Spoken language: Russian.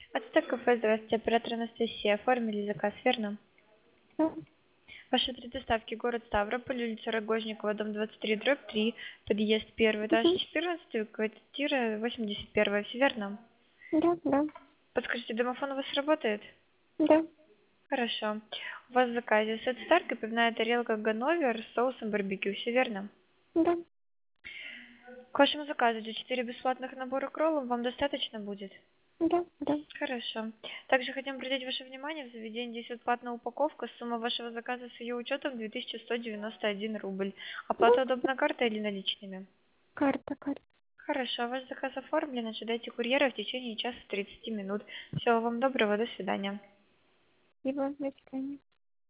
Ацтек кафе, здравствуйте, оператор Анастасия. Оформили заказ, верно? Да, Ваши три доставки: город Ставрополь, улица Рогожникова, дом 23, дробь 3, подъезд 1, этаж мгм, 14, квартира 81, все верно? да, да, Подскажите, домофон у вас работает? да, Хорошо. У вас в заказе сет Старк и пивная тарелка Ганновер с соусом барбекю, все верно? да, К вашему заказу за 4 бесплатных набора к роллам вам достаточно будет? да, да. Хорошо. Также хотим обратить ваше внимание, в заведении действует платная упаковка. Сумма вашего заказа с ее учетом 2191 рубль. Да, Оплата удобна картой или наличными? карта, карта. Хорошо, ваш заказ оформлен. Ожидайте курьера в течение часа 30 минут. Всего вам доброго, до свидания. Спасибо, до свидания.